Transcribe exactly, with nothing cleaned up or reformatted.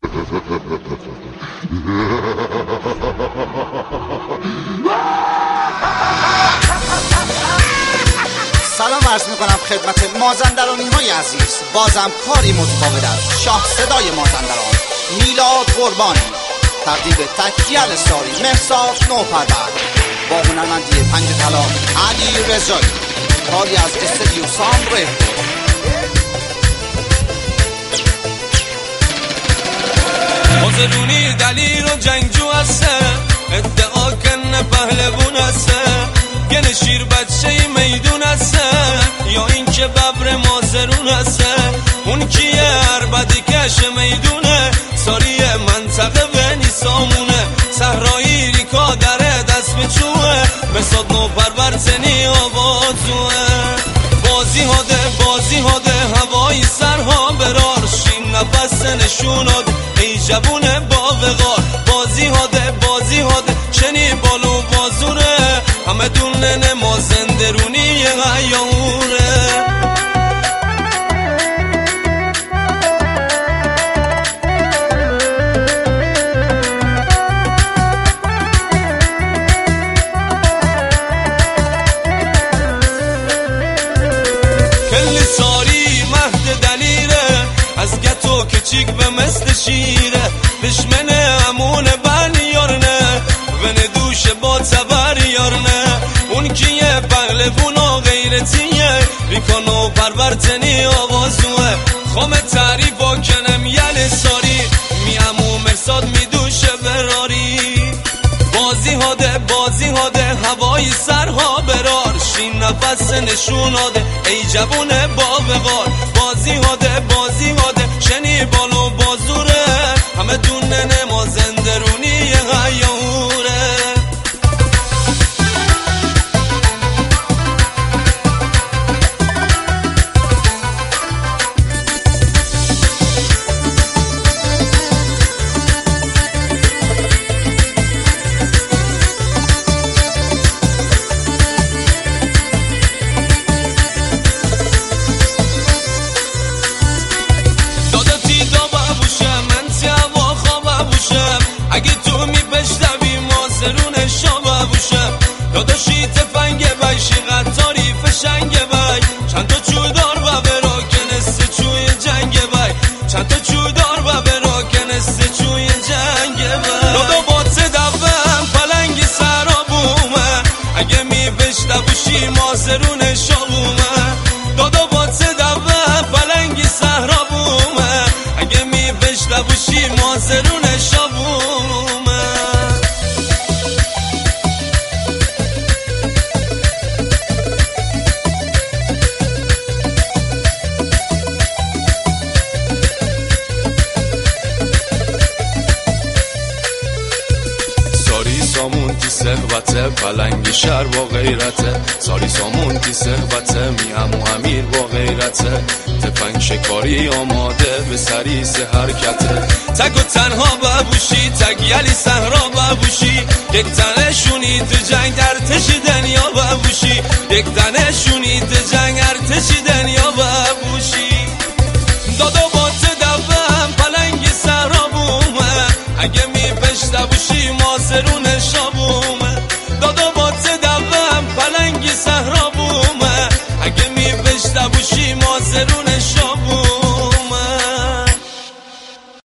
سلام عرض میکنم خدمت مازندرانی های عزیز. بازم کاری متفاوت از شاه صدای مازندران میلاد قربانی، تقدیم تکیه ساری مهرزاد نوپرور با هنرمندی پنج طلا علی رضایی، کاری از استودیو ساند رهبر. مازرونی دلیر و جنگجو هسته، ادعا کنه پهلوون هسته، گل شیر بچه میدون هسته، یا این که ببر مازرون هسته. اون کیه عربدی کش میدونه، ساری منطقه بنی سامونه، صحرایی ریکا دره دست بچوه، بساد نو پرور زنی آوازوه. بازی هاده بازی هاده هوایی سرها برار، شیم نفس نشوناد ای جوونه با وقار. بازی هاده بازی هاده چنی بالو بازوره، همه دونه مازندرونی غیاوره. کلی ساری مهد دلیره، از گتو کچیک به مثل شیره، دشمن امون بن یارنه، ون دوش با تبر یارنه. اون کیه پهلوون و غیرتیه، ریکانو پرورتنی آوازوه. خام تعریف با کنم یل ساری، می امو مرساد می دوشه براری. بازی هاده بازی هاده هوایی سرها برار، شین نفس نشوناده ای جوونه با وقار. بازی هاده بازی هاده شنی بالو بازوره، همه دونه مازندرونی غیاوره. اگه تو می بشنوی مازرون شابه بوشم، داداشی تفنگ بایشی قطاری فشنگ بای. چند تا چودار و برا کنسته چوی جنگ بای، چند تا چودار و برا کنسته چوی جنگ بای. دادا باته دوم پلنگی سرا بومه، اگه می بشنوشی مازرون شابومه. دادا باته دوم پلنگی سهرا بومه، اگه می بشنوشی مازرون شابومه. ساری سامون تی صحبته، پلنگ شهر با غیرته. ساری سامون تی صحبته، می امو امیر با غیرته. تفنگ شکاری آماده به سریس حرکته. تک و تنها ببوشی تک یلی صحرا ببوشی، یک تنشونی تو جنگ ارتش دنیا ببوشی، یک تنشونی تو جنگ ارتش دنیا ببوشی.